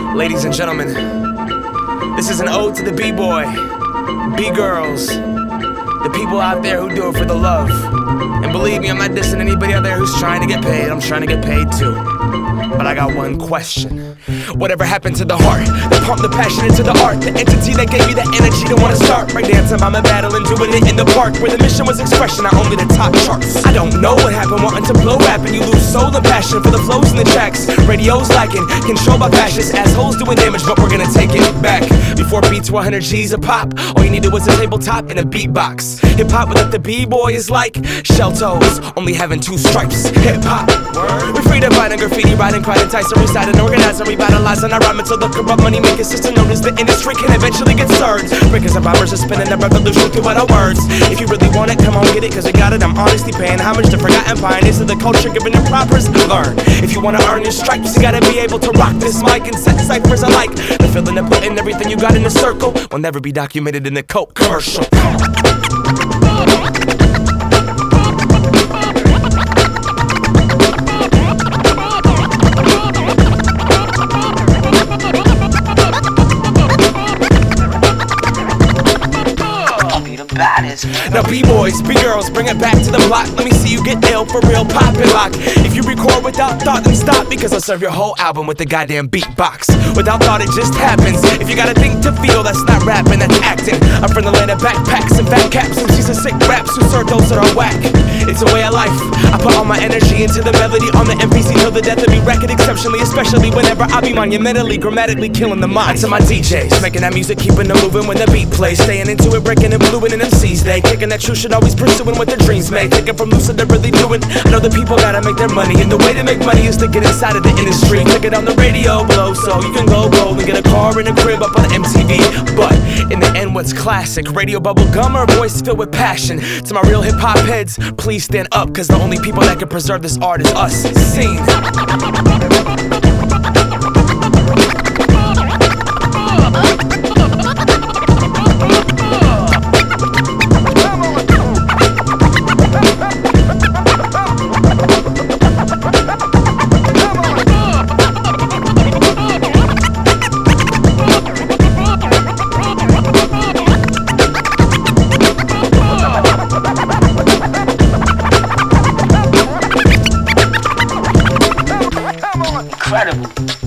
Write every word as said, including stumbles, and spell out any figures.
Ladies and gentlemen, this is an ode to the B-boy, B-girls, the people out there who do it for the love. And believe me, I'm not dissing anybody out there who's trying to get paid. I'm trying to get paid too. But I got one question. Whatever happened to the heart that pumped the passion into the art? The entity that gave you the energy to want to start right dancing by my battle and doing it in the park, where the mission was expression, not only the top charts. I don't know what happened, wanting to blow rap and you lose soul and passion for the flows and the tracks. Radio's lacking, controlled by fascists, assholes doing damage, but we're gonna take it back. Before beats were one hundred G's a pop, all you needed was a tabletop and a beatbox. Hip-hop without the B-boy is like shell toes, only having two stripes. Hip-hop, we're free to fight and graffiti, writing, crying, Tyson, recite and organize and revitalize. And I rhyme until the corrupt money making system known as the industry can eventually get served. Breakers and robbers are spinning a revolution through our words. If you really want it, come on get it, cause we got it. I'm honestly paying homage to forgotten pioneers of the culture, giving them propers. Learn, if you wanna earn your stripes, you gotta be able to rock this mic and set ciphers alike. The feeling of putting everything you got in a circle will never be documented in a Coke commercial. Now B-boys, B-girls, bring it back to the block. Let me see you get ill for real, pop and lock. If you record without thought, then stop, because I'll serve your whole album with the goddamn beatbox. Without thought, it just happens. If you gotta think to feel, that's not rapping, that's acting. I'm from the land of backpacks and fat caps, and she's a sick raps who serve those that are whack. It's a way of life. I put all my energy into the melody on the M P C till the death of me. Record exceptionally, especially whenever I be monumentally, grammatically killing the mind. To my D Js, making that music, keeping them moving when the beat plays. Staying into it, breaking and blueing in M Cs they kicking that you should always pursuing what their dreams make. Taking from lucid, they're really doing. I know the people gotta make their money, and the way to make money is to get inside of the industry. Click it on the radio below, so you can go gold and get a car and a crib up on M T V. But in the end, what's classic? Radio bubble gum or a voice filled with passion? To my real hip hop heads, please stand up, cause the only people that can preserve this art is us. Scene. Incredible.